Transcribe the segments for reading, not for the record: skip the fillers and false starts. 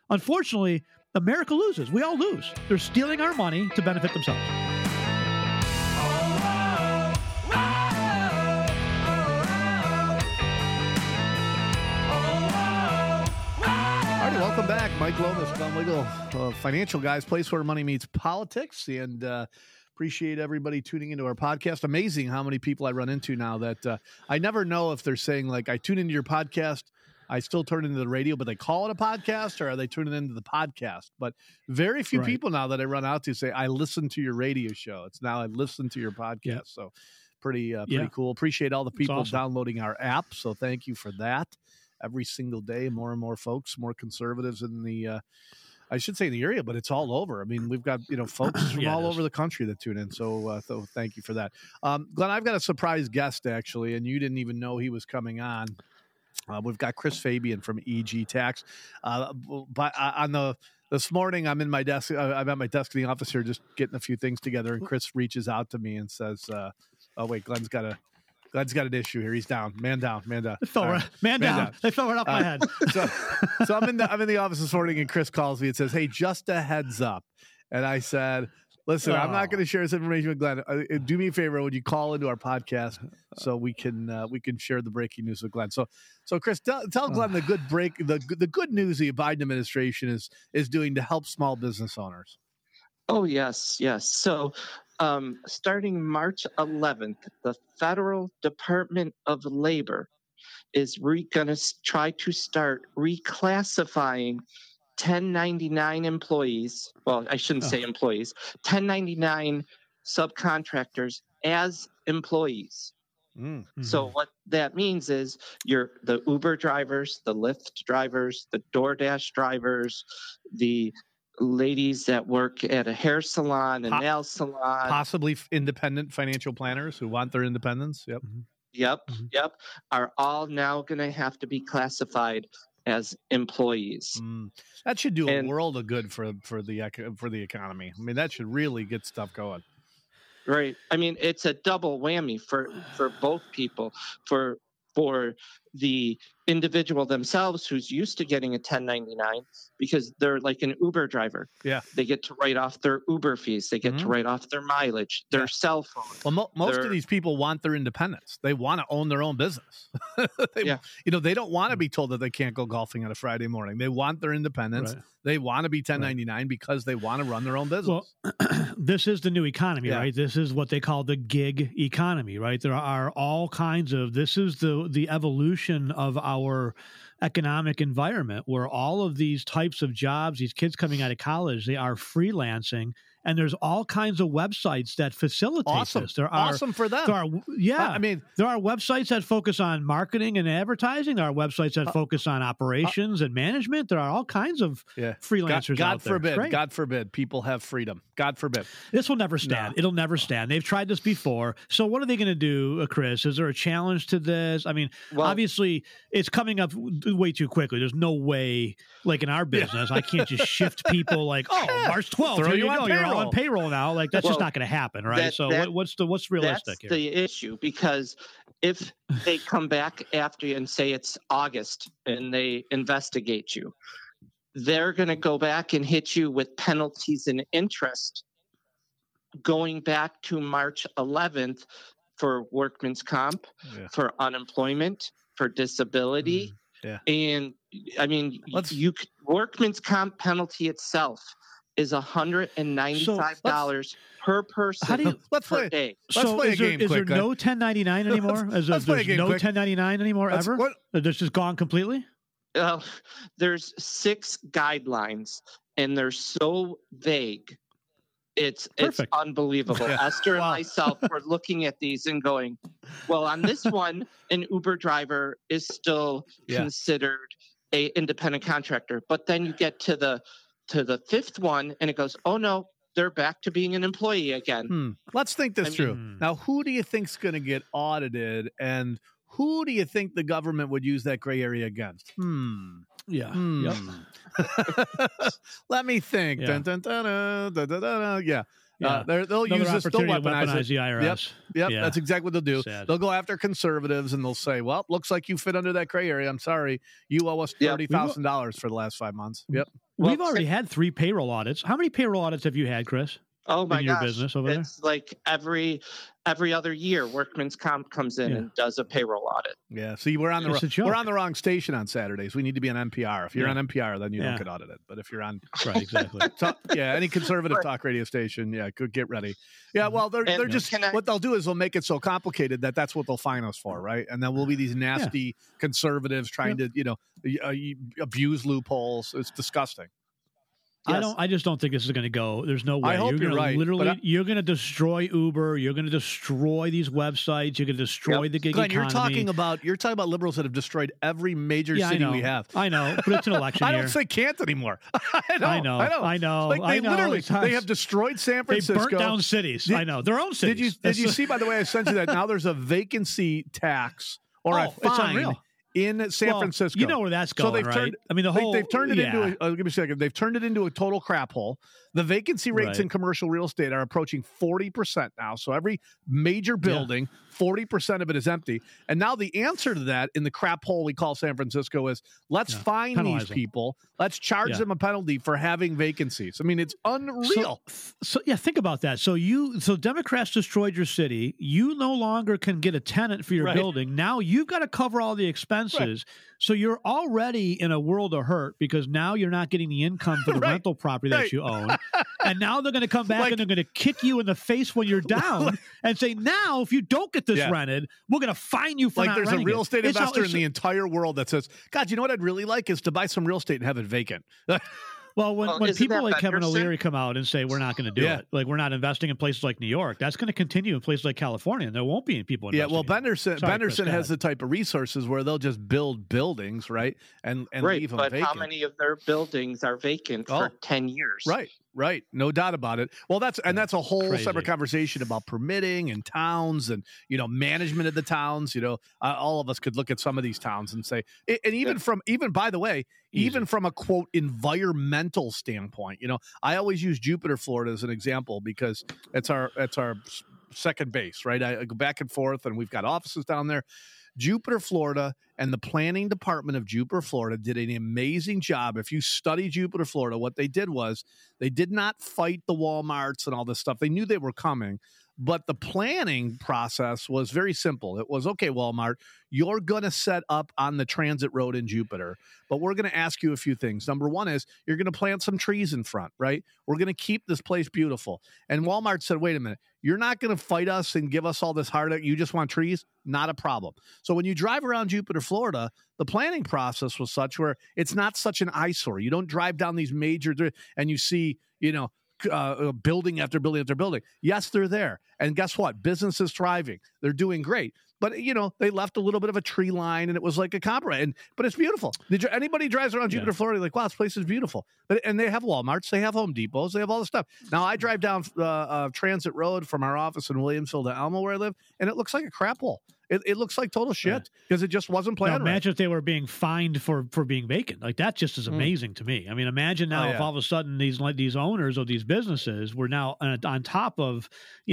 unfortunately, America loses. We all lose. They're stealing our money to benefit themselves. Welcome back. Mike Lomas, Glenn Wiggle, Financial Guys, place where money meets politics. And appreciate everybody tuning into our podcast. Amazing how many people I run into now that I never know if they're saying, like, I tune into your podcast, I still turn into the radio, but they call it a podcast, or are they tuning into the podcast? But very few people now that I run out to say, I listen to your radio show. It's now I listen to your podcast. Yep. So pretty cool. Appreciate all the people downloading our app. So thank you for that. Every single day, more and more folks, more conservatives in the, I should say in the area, but it's all over. I mean, we've got, folks from all over the country that tune in. So thank you for that. Glenn, I've got a surprise guest, actually, and you didn't even know he was coming on. We've got Chris Fabian from EG Tax. But this morning, I'm in my desk. I'm at my desk in the office here just getting a few things together, and Chris reaches out to me and says, oh, wait, Glenn's got an issue here. He's down. Man down. They fell right off my head. So I'm in the office this morning, and Chris calls me and says, "Hey, just a heads up." And I said, "Listen, I'm not going to share this information with Glenn. Do me a favor. Would you call into our podcast so we can share the breaking news with Glenn?" So Chris, tell Glenn the good news the Biden administration is doing to help small business owners. Oh, yes. So starting March 11th, the Federal Department of Labor is going to try to start reclassifying 1099 employees. Well, I shouldn't say employees, 1099 subcontractors as employees. Mm-hmm. So what that means is the Uber drivers, the Lyft drivers, the DoorDash drivers, the ladies that work at a hair salon and nail salon, possibly independent financial planners who want their independence. Yep, are all now going to have to be classified as employees. That should do a world of good for the economy. I mean, that should really get stuff going. Right. I mean, it's a double whammy for both people, for the individual themselves who's used to getting a 1099 because they're like an Uber driver. Yeah. They get to write off their Uber fees. They get to write off their mileage, their cell phone. Well, most of these people want their independence. They want to own their own business. They don't want to be told that they can't go golfing on a Friday morning. They want their independence. Right. They want to be 1099 because they want to run their own business. Well, this is the new economy, right? This is what they call the gig economy, right? There are all kinds of, this is the evolution of our economic environment where all of these types of jobs, these kids coming out of college, they are freelancing. And there's all kinds of websites that facilitate this. There are awesome for them. There are websites that focus on marketing and advertising. There are websites that focus on operations and management. There are all kinds of freelancers out there. God forbid people have freedom. God forbid. This will never stand. It'll never stand. They've tried this before. So what are they going to do, Chris? Is there a challenge to this? I mean, obviously, it's coming up way too quickly. There's no way, like in our business, I can't just shift people like, March 12th, throw you on payroll. On payroll now, like that's just not going to happen, right? What's realistic? That's here? The issue, because if they come back after you and say it's August and they investigate you, they're going to go back and hit you with penalties and interest going back to March 11th for workman's comp, for unemployment, for disability, and I mean, workman's comp penalty itself is $195 per person per day. Is there no 1099 anymore? There's no 1099 anymore ever? It's just gone completely? There's 6 guidelines, and they're so vague. It's unbelievable. Esther and myself were looking at these and going, well, on this one, an Uber driver is still considered a independent contractor. But then you get to the 5th one, and it goes, oh, no, they're back to being an employee again. Let's think this through. Now, who do you think's going to get audited, and who do you think the government would use that gray area against? Let me think. Yeah. Dun, dun, dun, dun, dun, dun, dun, dun. Yeah. They'll use this. They'll weaponize the IRS. Yep. That's exactly what they'll do. Sad. They'll go after conservatives and they'll say, "Well, looks like you fit under that gray area. I'm sorry, you owe us $30,000 for the last 5 months." Yep. We've already had 3 payroll audits. How many payroll audits have you had, Chris? Oh my in your gosh. business over it's like every other year, Workman's Comp comes in and does a payroll audit. Yeah. See, we're on the wrong station on Saturdays. We need to be on NPR. If you're on NPR, then you don't get audited. But if you're on exactly. Any conservative talk radio station, could get ready. Yeah. Well, they're just what they'll do is they'll make it so complicated that's what they'll fine us for, right? And then we'll be these nasty conservatives trying to abuse loopholes. It's disgusting. Yes. I just don't think this is going to go. There's no way. I hope you're right. Literally, you're going to destroy Uber. You're going to destroy these websites. You're going to destroy the gig Glenn, economy. You're talking about liberals that have destroyed every major city we have. I know, but it's an election year. I don't say can't anymore. I know. Like they have destroyed San Francisco. They burnt down cities. I know. Their own cities. Did you see, by the way, I sent you that now there's a vacancy tax or a fine. It's unreal. In San Francisco. You know where that's going, right? They've turned it into give me a second. They've turned it into a total crap hole. The vacancy rates in commercial real estate are approaching 40% now. So every major building, 40% of it is empty. And now the answer to that in the crap hole we call San Francisco is let's fine these people. Let's charge them a penalty for having vacancies. I mean, it's unreal. So think about that. So Democrats destroyed your city. You no longer can get a tenant for your building. Now you've got to cover all the expenses. Right. So you're already in a world of hurt because now you're not getting the income for the rental property that you own. And now they're going to come back and they're going to kick you in the face when you're down and say, now, if you don't get this rented, we're going to fine you for not renting it. There's a real estate investor in the entire world that says, God, you know what I'd really like is to buy some real estate and have it vacant. Well, when people like Kevin O'Leary come out and say we're not going to do it, like we're not investing in places like New York, that's going to continue in places like California, and there won't be any people investing. Yeah, well, Benderson has the type of resources where they'll just build buildings, right, and leave them vacant. But how many of their buildings are vacant for 10 years? Right, no doubt about it. Well, that's a whole separate conversation about permitting and towns and management of the towns. All of us could look at some of these towns and say, and even from a quote environmental standpoint, I always use Jupiter, Florida as an example because it's our second base, right? I go back and forth, and we've got offices down there. Jupiter, Florida, and the planning department of Jupiter, Florida did an amazing job. If you study Jupiter, Florida, what they did was they did not fight the Walmarts and all this stuff. They knew they were coming, but the planning process was very simple. It was, okay, Walmart, you're going to set up on the transit road in Jupiter, but we're going to ask you a few things. Number one is you're going to plant some trees in front, right? We're going to keep this place beautiful. And Walmart said, wait a minute, you're not going to fight us and give us all this heartache. You just want trees? Not a problem. So when you drive around Jupiter, Florida, the planning process was such where it's not such an eyesore. You don't drive down these major and you see, building after building after building. Yes, they're there. And guess what? Business is thriving. They're doing great. But, they left a little bit of a tree line, and it was like a compromise. But it's beautiful. Anybody drives around Jupiter, Florida, like, wow, this place is beautiful. And they have Walmarts. They have Home Depots. They have all this stuff. Now, I drive down Transit Road from our office in Williamsville to Elmo, where I live, and it looks like a crap hole. It looks like total shit because it just wasn't planned. Imagine if they were being fined for being vacant. Like that just is amazing to me. I mean, imagine now if all of a sudden these owners of these businesses were now on top of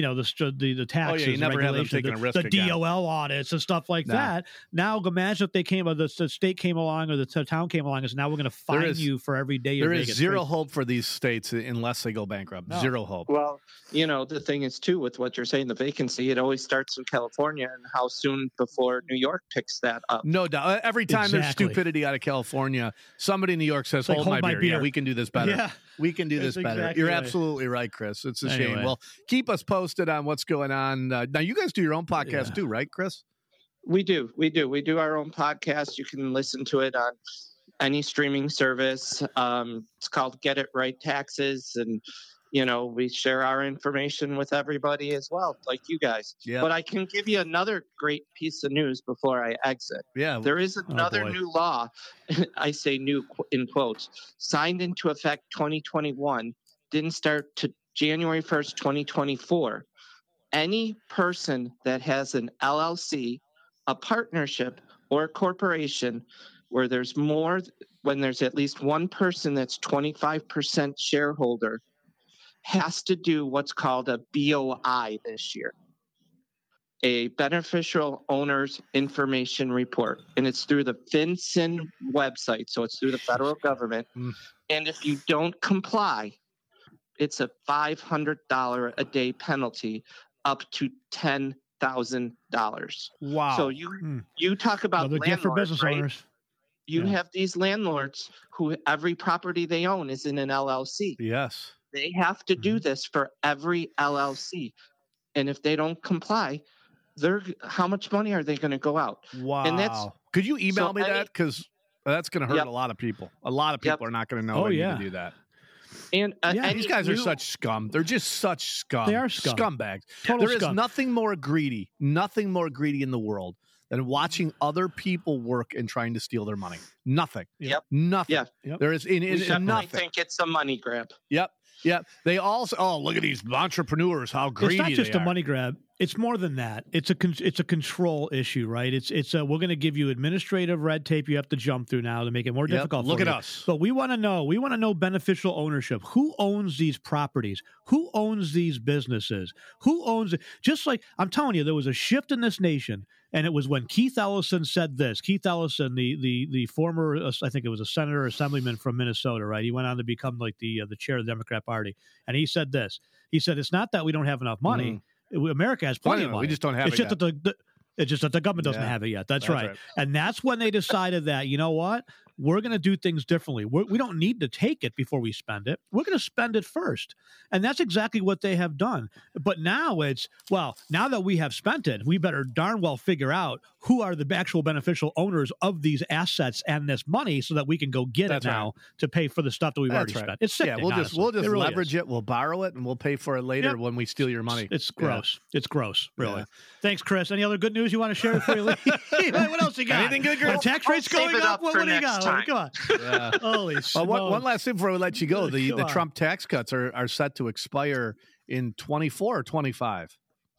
the taxes, you never have them taking a risk the DOL audits and stuff like that. Now imagine if the state came along or the town came along and said, now we're going to fine you for every day you're vacant. There is zero hope for these states unless they go bankrupt. No. Zero hope. Well, the thing is too with what you're saying, the vacancy, it always starts in California, and how soon before New York picks that up. No doubt. Every time there's stupidity out of California, somebody in New York says, hold my beer. Yeah, we can do this better. Yeah. We can do this better. Exactly You're absolutely right, Chris. It's a shame. Well, keep us posted on what's going on. Now, you guys do your own podcast too, right, Chris? We do. We do our own podcast. You can listen to it on any streaming service. It's called Get It Right Taxes, and we share our information with everybody as well, like you guys. Yeah. But I can give you another great piece of news before I exit. Yeah. There is another new law, I say new in quotes, signed into effect 2021, didn't start to January 1st, 2024. Any person that has an LLC, a partnership, or a corporation where when there's at least one person that's 25% shareholder, has to do what's called a BOI this year, a Beneficial Owners Information Report. And it's through the FinCEN website, so it's through the federal government. And if you don't comply, it's a $500 a day penalty up to $10,000. Wow. So you talk about Another gift for landlords, business right? owners. You have these landlords who every property they own is in an LLC. Yes. They have to do this for every LLC. And if they don't comply, how much money are they going to go out? Wow. And could you email me that? Because that's going to hurt a lot of people. A lot of people are not going to know they need to do that. And these guys are such scum. They're just such scum. They are scum. Scumbags. Total There is scum. nothing more greedy in the world than watching other people work and trying to steal their money. Nothing. Yep. Nothing. Yep. There is we definitely nothing. think it's a money grab. Yep. They also, look at these entrepreneurs, how greedy It's not just they a are. money grab. It's more than that. It's a control issue, right? It's we're going to give you administrative red tape you have to jump through now to make it more difficult. Look for at you. us. But we want to know beneficial ownership. Who owns these properties? Who owns these businesses? Who owns it? Just like I'm telling you, there was a shift in this nation, and it was when Keith Ellison said this. Keith Ellison, the former, I think it was a senator or assemblyman from Minnesota, right? He went on to become like the chair of the Democrat Party, and he said this. He said, "It's not that we don't have enough money. America has plenty of money. We just don't have it's it just yet. It's just that the government doesn't have it yet. That's right. And that's when they decided that, you know what? We're going to do things differently. We don't need to take it before we spend it. We're going to spend it first. And that's exactly what they have done. But now now that we have spent it, we better darn well figure out who are the actual beneficial owners of these assets and this money so that we can go get it now to pay for the stuff that we've already spent. It's sickening, we'll just really leverage it. We'll borrow it, and we'll pay for it later when we steal your money. It's gross. It's gross, really. Thanks, Chris. Any other good news you want to share before you leave? What else you got? Anything good, Chris? Tax rates going up? What do you got? Time. Come on. Holy smokes. One last thing before we let you go. The Trump tax cuts are set to expire in 24 or 25?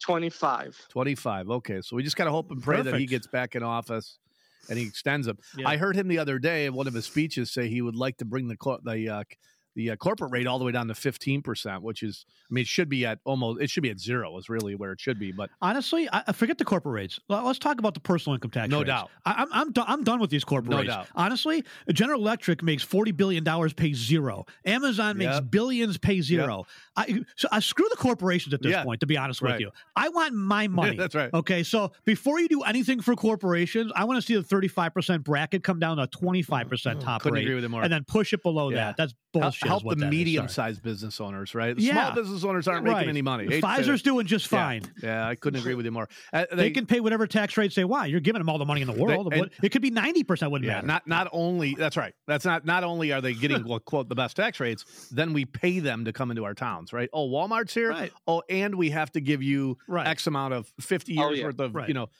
25. 25. Okay, so we just got to hope and pray that he gets back in office and he extends them. Yeah. I heard him the other day in one of his speeches say he would like to bring the corporate rate all the way down to 15%, which is, it should be at zero is really where it should be. But honestly, I forget the corporate rates. Let's talk about the personal income tax. No rates. doubt. I'm done with these corporate rates. Doubt. Honestly, General Electric makes $40 billion, pays zero. Amazon makes billions, pays zero. I screw the corporations at this point, to be honest with you. I want my money. That's right. Okay, so before you do anything for corporations, I want to see the 35% bracket come down to a 25% top Couldn't rate. agree with you more. And then push it below that. That's bullshit. Help the medium-sized business owners, right? The small business owners aren't making any money. Pfizer's doing just fine. Yeah, I couldn't agree with you more. They can pay whatever tax rates they want. You're giving them all the money in the world. It could be 90%. Wouldn't matter. Not only that's right. That's not only are they getting quote the best tax rates, then we pay them to come into our towns, right? Oh, Walmart's here. Right. Oh, and we have to give you X amount of 50 years worth of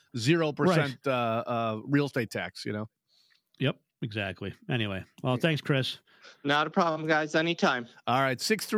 0% real estate tax. Yep, exactly. Anyway, well, thanks, Chris. Not a problem, guys. Anytime. All right.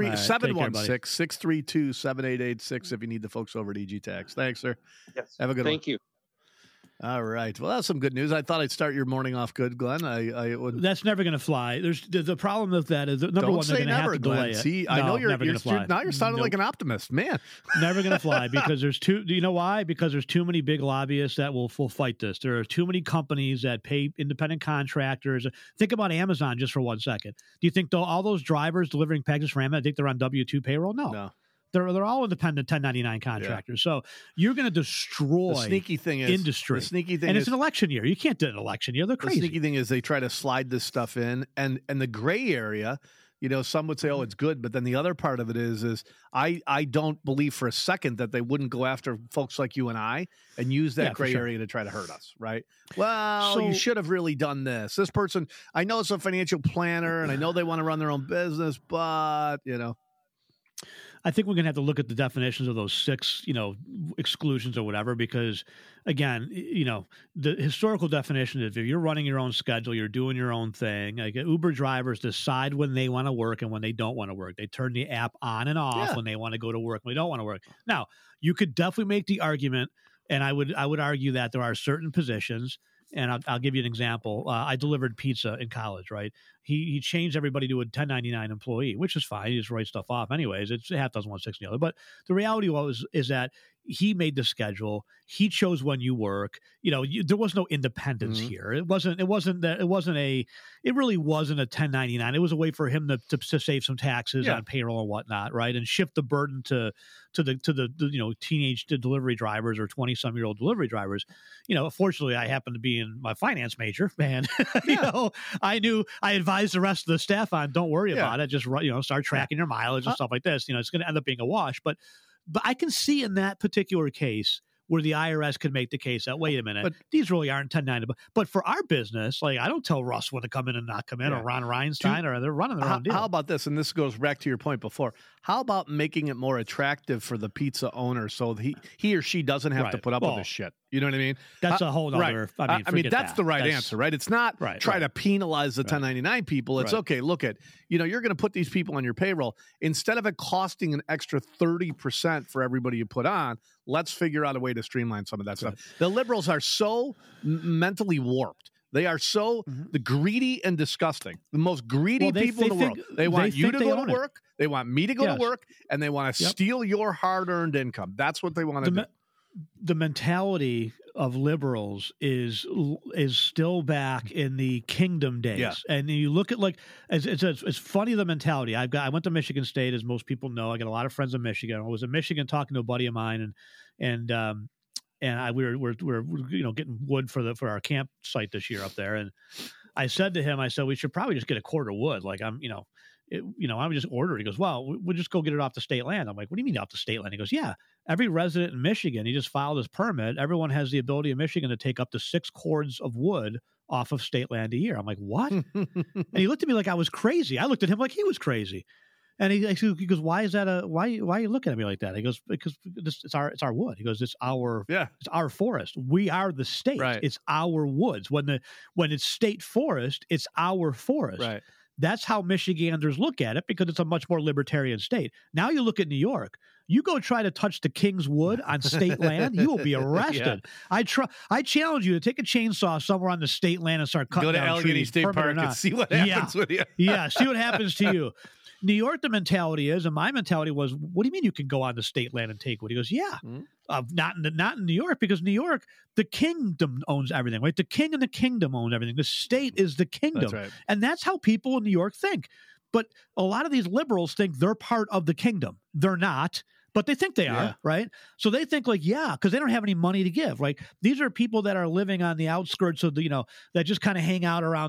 716-632-7886 if you need the folks over at EG Tax. Thanks, sir. Yes. Have a good one. Thank you. All right. Well, that's some good news. I thought I'd start your morning off good, Glenn. I would. That's never going to fly. There's the problem with that is number one, they're going to have to delay it. See, I know you're never going to fly. Now you're sounding like an optimist, man. Never going to fly because there's do you know why? Because there's too many big lobbyists that will fight this. There are too many companies that pay independent contractors. Think about Amazon just for 1 second. Do you think all those drivers delivering packages for Amazon, I think they're on W-2 payroll? No. They're all independent 1099 contractors. Yeah. So you're going to destroy the sneaky thing is, industry. The sneaky thing and is, it's an election year. You can't do an election year. They're crazy. The sneaky thing is they try to slide this stuff in, and the gray area, some would say, oh, it's good. But then the other part of it is I don't believe for a second that they wouldn't go after folks like you and I and use that gray area to try to hurt us, right? Well, you should have really done this. This person, I know it's a financial planner, and I know they want to run their own business, but, I think we're going to have to look at the definitions of those 6, exclusions or whatever, because again, the historical definition is if you're running your own schedule, you're doing your own thing. Like Uber drivers decide when they want to work and when they don't want to work. They turn the app on and off when they want to go to work, when they don't want to work. Now, you could definitely make the argument, and I would argue that there are certain positions. And I'll give you an example. I delivered pizza in college, right? He changed everybody to a 1099 employee, which is fine. He just writes stuff off anyways. It's half dozen, 1 6 the other. But the reality is that he made the schedule. He chose when you work. There was no independence here. It really wasn't a 1099. It was a way for him to save some taxes on payroll and whatnot, right? And shift the burden to the teenage delivery drivers or 20-some-year-old delivery drivers. Fortunately, I happened to be in my finance major, man. I advised the rest of the staff on, don't worry about it. Just start tracking your mileage and stuff like this. It's going to end up being a wash, but I can see in that particular case where the IRS could make the case that, wait a minute, these really aren't 1099. But for our business, like, I don't tell Russ when to come in and not come in, or Ron Reinstein, or they're running their own deal. How about this? And this goes back to your point before. How about making it more attractive for the pizza owner so he or she doesn't have to put up with this shit? You know what I mean? That's a whole other. Right. I mean, that's the right answer, right? It's not try to penalize the 1099 people. It's okay. Look at, you're going to put these people on your payroll. Instead of it costing an extra 30% for everybody you put on, let's figure out a way to streamline some of that stuff. The liberals are so mentally warped. They are so greedy and disgusting. The most greedy people in the world. They want you to go to work. They want me to go to work, and they want to steal your hard-earned income. That's what they want to do. The mentality of liberals is still back in the kingdom days, and you look at it's funny, the mentality. I went to Michigan State, as most people know. I got a lot of friends in Michigan. I was in Michigan talking to a buddy of mine, and we're getting wood for our campsite this year up there, and I said to him, we should probably just get a cord of wood. Like, I would just order it. He goes, well, we'll just go get it off the state land. I'm like, what do you mean off the state land? He goes, yeah, every resident in Michigan, he just filed his permit. Everyone has the ability in Michigan to take up to 6 cords of wood off of state land a year. I'm like, what? And he looked at me like I was crazy. I looked at him like he was crazy. And he goes, why is that why are you looking at me like that? He goes, because it's our wood. He goes, it's our forest. We are the state. Right. It's our woods. When it's state forest, it's our forest. Right. That's how Michiganders look at it, because it's a much more libertarian state. Now you look at New York. You go try to touch the king's wood on state land, you will be arrested. I challenge you to take a chainsaw somewhere on the state land and start cutting down trees. Go to Allegheny State Park and see what happens with you. See what happens to you. New York, the mentality is, and my mentality was, what do you mean you can go on the state land and take wood? He goes, not in New York, because New York, the kingdom owns everything, right? The king and the kingdom own everything. The state is the kingdom. That's right. And that's how people in New York think. But a lot of these liberals think they're part of the kingdom. They're not, but they think they are, right? So they think because they don't have any money to give. Like, these are people that are living on the outskirts of that just kind of hang out around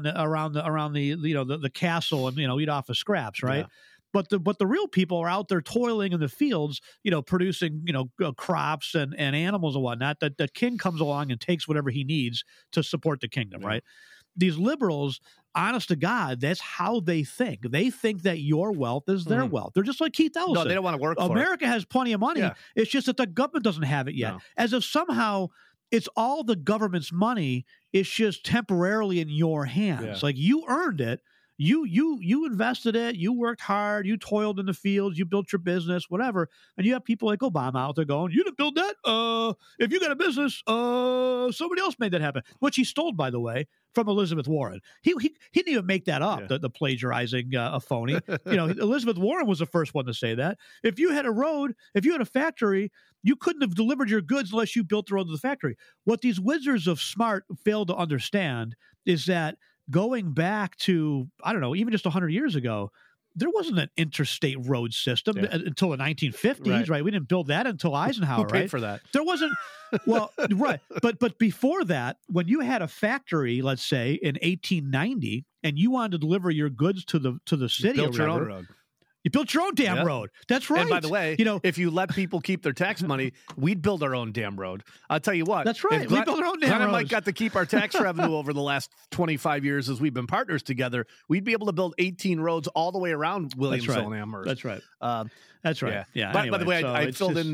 the castle and eat off of scraps, right? Yeah. But the real people are out there toiling in the fields, producing crops and animals and whatnot. That the king comes along and takes whatever he needs to support the kingdom, right? These liberals, honest to God, that's how they think. They think that your wealth is their wealth. They're just like Keith Ellison. No, they don't want to work for it. America has plenty of money. Yeah. It's just that the government doesn't have it yet. No. As if somehow it's all the government's money. It's just temporarily in your hands. Yeah. Like, you earned it. You invested it. You worked hard. You toiled in the fields. You built your business, whatever. And you have people like Obama out there going, "You didn't build that. If you got a business, somebody else made that happen." Which he stole, by the way, from Elizabeth Warren. He didn't even make that up. The plagiarizing a phony. Elizabeth Warren was the first one to say that. If you had a road, if you had a factory, you couldn't have delivered your goods unless you built the road to the factory. What these wizards of smart fail to understand is that, going back to, I don't know, even just 100 years ago, there wasn't an interstate road system until the 1950s, right? We didn't build that until Eisenhower, Who paid for that? There wasn't, right. But before that, when you had a factory, let's say in 1890, and you wanted to deliver your goods to the city, you built your own road. You built your own damn road. That's right. And by the way, if you let people keep their tax money, we'd build our own damn road. I'll tell you what. That's right. We build our own damn road. Glenn and Mike got to keep our tax revenue over the last 25 years as we've been partners together. We'd be able to build 18 roads all the way around Williamsville and Amherst. That's right. That's right. Yeah. By the way, I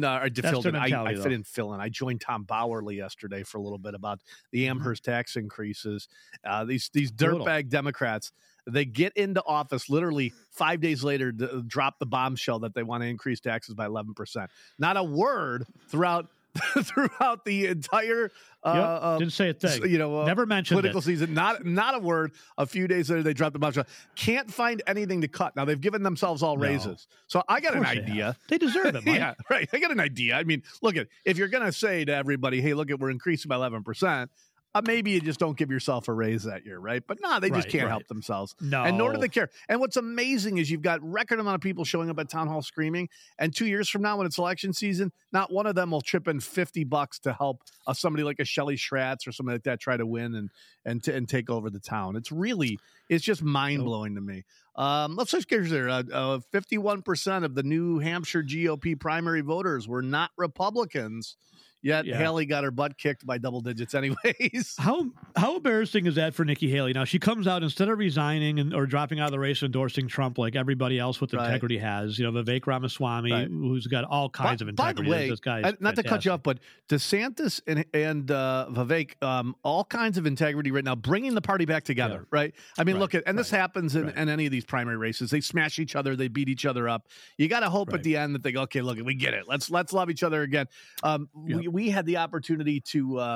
joined Tom Bowerly yesterday for a little bit about the Amherst tax increases. These dirtbag Democrats. They get into office literally 5 days later to drop the bombshell that they want to increase taxes by 11%. Not a word throughout throughout the entire didn't say a thing. Never mentioned political it. season. Not a word. A few days later, they dropped the bomb. Can't find anything to cut. Now they've given themselves all raises. So I got an idea. They deserve it, Mike. Yeah, right. I got an idea. I mean, look if you're going to say to everybody, hey, look we're increasing by 11%. Maybe you just don't give yourself a raise that year, right? But no, they just can't help themselves. No. And nor do they care. And what's amazing is you've got record amount of people showing up at town hall screaming. And 2 years from now, when it's election season, not one of them will chip in $50 to help somebody like a Shelley Schratz or something like that try to win and take over the town. It's just mind blowing to me. Let's switch gears there. 51% of the New Hampshire GOP primary voters were not Republicans. Yet Haley got her butt kicked by double digits anyways. How embarrassing is that for Nikki Haley? Now, she comes out, instead of resigning or dropping out of the race, endorsing Trump like everybody else with integrity has. Vivek Ramaswamy, who's got all kinds of integrity. By the way, this guy not fantastic. to cut you off, but DeSantis and Vivek, all kinds of integrity right now, bringing the party back together, right? I mean, look at, and this happens in any of these primary races. They smash each other. They beat each other up. You got to hope at the end that they go, okay, look, we get it. Let's love each other again. We had the opportunity to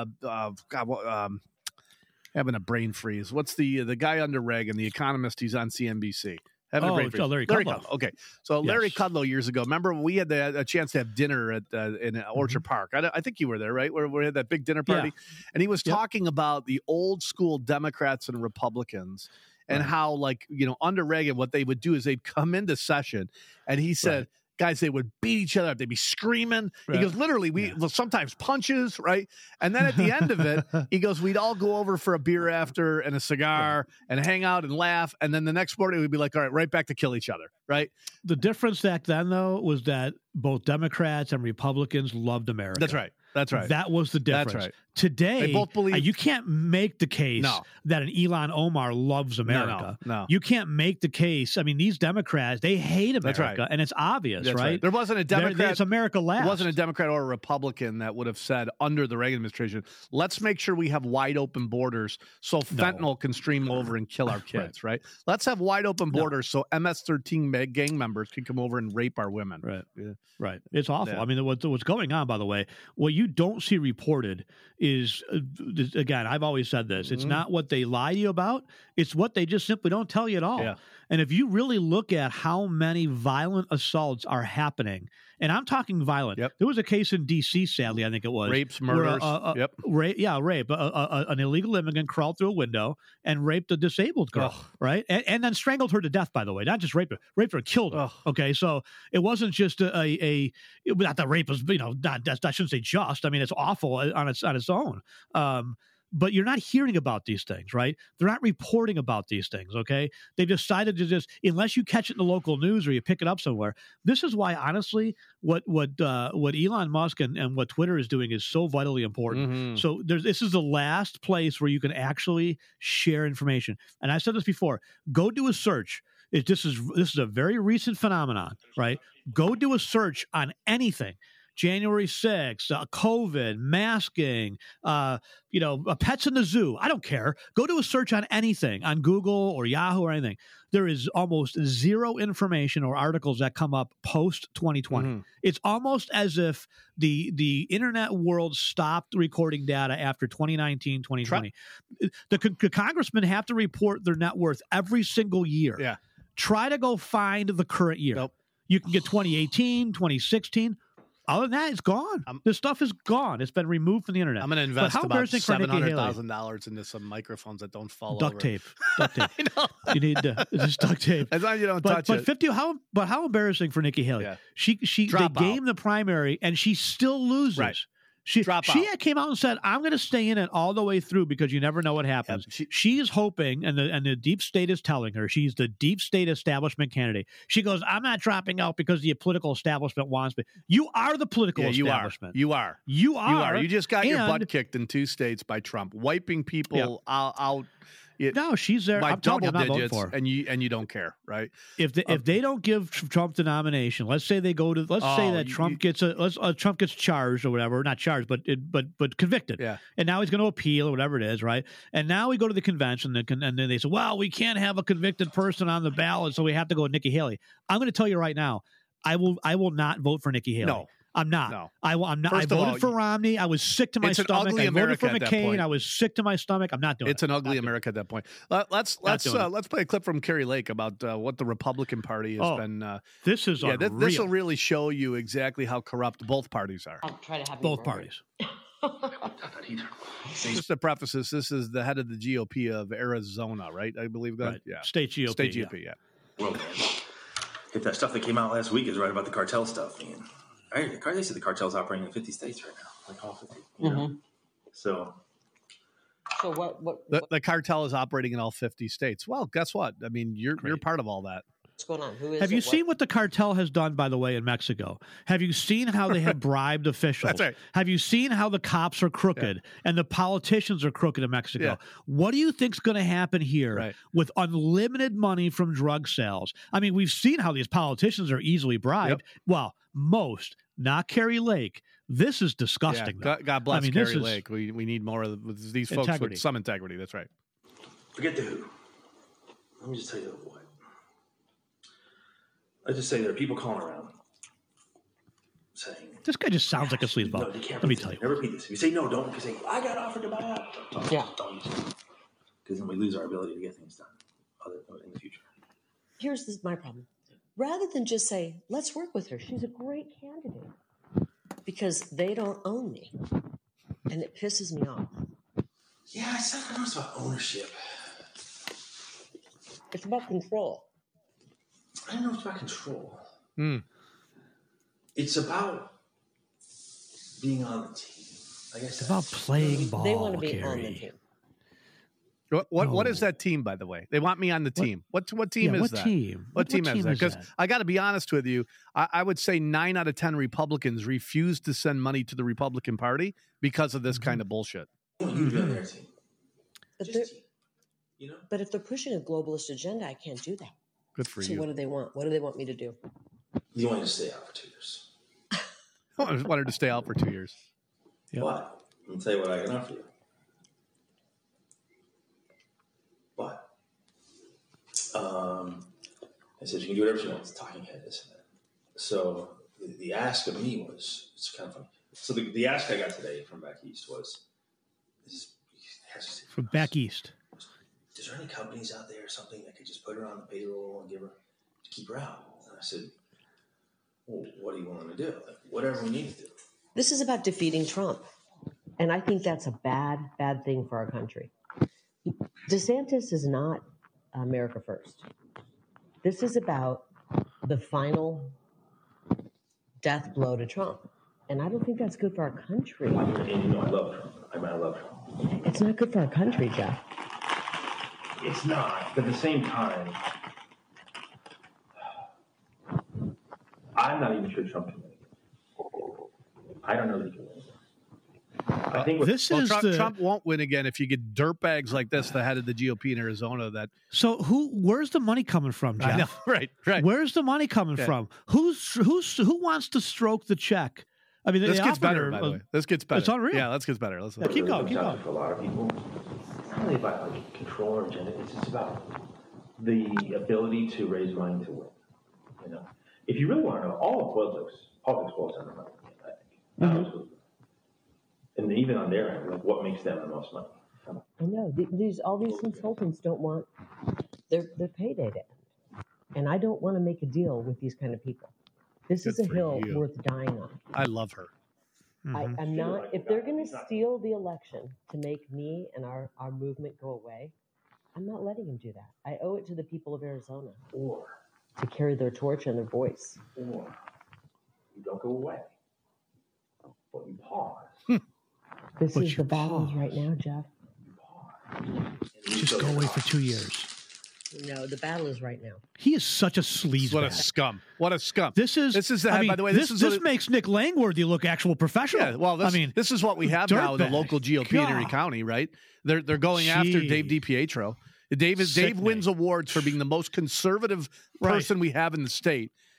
having a brain freeze. What's the guy under Reagan, the economist? He's on CNBC. Larry Kudlow. Okay, so Larry Kudlow years ago. Remember, we had a chance to have dinner in Orchard Park. I think you were there, right? Where we had that big dinner party, and he was talking about the old school Democrats and Republicans. And how, under Reagan, what they would do is they'd come into session, and he said, guys, they would beat each other up. They'd be screaming. He goes, literally, we sometimes punches, right? And then at the end of it, he goes, we'd all go over for a beer after and a cigar and hang out and laugh. And then the next morning, we'd be like, all right back to kill each other, right? The difference back then, though, was that both Democrats and Republicans loved America. That's right. That was the difference. That's right. Today, they both believe you can't make the case that an Ilhan Omar loves America. No. You can't make the case. I mean, these Democrats, they hate America, and it's obvious, right? There wasn't a Democrat. It's America last. There wasn't a Democrat or a Republican that would have said under the Reagan administration, let's make sure we have wide open borders so fentanyl can stream over and kill our kids, right? Let's have wide open borders so MS-13 gang members can come over and rape our women. Right. Yeah. Right. It's awful. Yeah. I mean, what's going on, by the way, what you don't see reported is, again, I've always said this, it's not what they lie to you about, it's what they just simply don't tell you at all. Yeah. And if you really look at how many violent assaults are happening, and I'm talking violent. There was a case in D.C., sadly, I think it was. Rapes, murders. Rape. An illegal immigrant crawled through a window and raped a disabled girl, right? And then strangled her to death, by the way. Not just raped her and killed her. Okay, so it wasn't just not that rape was, I shouldn't say just. I mean, it's awful on its own. But you're not hearing about these things, right? They're not reporting about these things, okay? They've decided to just, unless you catch it in the local news or you pick it up somewhere. This is why, honestly, what Elon Musk and what Twitter is doing is so vitally important. Mm-hmm. So this is the last place where you can actually share information. And I said this before, go do a search. This is a very recent phenomenon, right? Go do a search on anything. January 6th, COVID, masking, pets in the zoo. I don't care. Go do a search on anything, on Google or Yahoo or anything. There is almost zero information or articles that come up post-2020. Mm-hmm. It's almost as if the internet world stopped recording data after 2019, 2020. The congressmen have to report their net worth every single year. Yeah. Try to go find the current year. Nope. You can get 2018, 2016. Other than that, it's gone. This stuff is gone. It's been removed from the internet. I'm going to invest about $700,000 into some microphones that don't fall over. Duct tape. I know. You need just duct tape. As long as you don't touch it. But how embarrassing for Nikki Haley. Yeah. They game the primary and she still loses. Right. She came out and said, I'm going to stay in it all the way through because you never know what happens. Yep. She is hoping, and the deep state is telling her, she's the deep state establishment candidate. She goes, I'm not dropping out because the political establishment wants me. You are the political establishment. You are. You just got your butt kicked in 2 states by Trump, wiping people out. No, she's there by I'm double digits, for and you don't care, right? If they don't give Trump the nomination, let's say they go to say that Trump gets Trump gets charged or whatever, not charged, but convicted, and now he's going to appeal or whatever it is, right? And now we go to the convention, and then they say, well, we can't have a convicted person on the ballot, so we have to go with Nikki Haley. I'm going to tell you right now, I will not vote for Nikki Haley. No. I'm not. No. I'm not. First I of voted all, for Romney. I was sick to my it's an stomach. ugly I voted for America at that point. McCain. I was sick to my stomach. I'm not doing It's it. an ugly America at that point. Let's play a clip from Carrie Lake about what the Republican Party has been. This is unreal. This will really show you exactly how corrupt both parties are. I'll try to have Both parties. Just to preface this is the head of the GOP of Arizona, right? I believe that. Right. Yeah, State GOP. State GOP. Yeah. Well, man, if that stuff that came out last week is right about the cartel stuff, man. They said the cartel's operating in 50 states right now, like all 50. You know? So what The cartel is operating in all 50 states. Well, guess what? I mean, you're part of all that. what's going on? Who is Have it? you seen what the cartel has done, by the way, in Mexico? Have you seen how they have bribed officials? That's right. Have you seen how the cops are crooked and the politicians are crooked in Mexico? Yeah. What do you think's going to happen here with unlimited money from drug sales? I mean, we've seen how these politicians are easily bribed. Yep. Well, most, not Carrie Lake. This is disgusting. Yeah. God bless I mean, Carrie Lake. We need more of these folks integrity. with some integrity. That's right. forget the who. Let me just tell you the what. I just say there are people calling around saying, this guy just sounds like a sleazeball. No, you can't. Let me tell you. Never repeat this. If you say no, don't. If you say I got offered to buy out, don't use it. Because then we lose our ability to get things done in the future. Here's my problem. Rather than just say, let's work with her, she's a great candidate, because they don't own me. And it pisses me off. Yeah, I said it's about ownership. It's about control. I don't know if it's about control. It's about being on the team. I guess It's about playing ball. They want to be Carrie. on the team. What is that team, by the way? They want me on the team. What team is what that? Team? What team is that? is Because that? I got to be honest with you, I would say 9 out of 10 Republicans refuse to send money to the Republican Party because of this kind of bullshit. I want you to be on their team. But, Just team. You know? but if they're pushing a globalist agenda, I can't do that. Good for So you. what do they want? What do they want me to do? You want to stay out for 2 years. I just wanted to stay out for 2 years. Yep. But let me tell you what I can offer you. But I said, you can do whatever you want. It's a talking head, this and that. So the ask of me was, it's kind of funny. So the ask I got today from back east was, From back east. is there any companies out there or something that could just put her on the payroll and give her, to keep her out? And I said, well, what do you want to do? Like, whatever we need to do. This is about defeating Trump. And I think that's a bad, bad thing for our country. DeSantis is not America first. This is about the final death blow to Trump. And I don't think that's good for our country. And you know I love Trump. I love Trump. It's not good for our country, Jeff. It's not. But at the same time, I'm not even sure Trump can win. I don't know that he can win. I think Trump won't win again if you get dirtbags like this, the head of the GOP in Arizona. So where's the money coming from, Jeff? I know, right. Where's the money coming from? Who wants to stroke the check? I mean, This gets better, by the way. This gets better. It's unreal. Yeah, this gets better. Let's keep going. For a lot of people, it's not really about like control or agenda. It's just about the ability to raise money to win. You know, if you really want to know, all of politics boils down to money. I think. And even on their end, like what makes them the most money? I know. All these consultants don't want their payday to end. And I don't want to make a deal with these kind of people. This is a hill worth dying on. I love her. I'm not. If they're going to steal the election to make me and our movement go away, I'm not letting them do that. I owe it to the people of Arizona to carry their torch and their voice. Or you don't go away, but you pause. This is the balance right now, Jeff. Just go away for 2 years. No, the battle is right now. He is such a sleazebag. What a scum. What a scum. This is the head, head, by the way. This makes Nick Langworthy look actual professional. Yeah, well, this is what we have now in the local GOP in Erie County, right? They're going after Dave DiPietro. Dave wins awards for being the most conservative person we have in the state.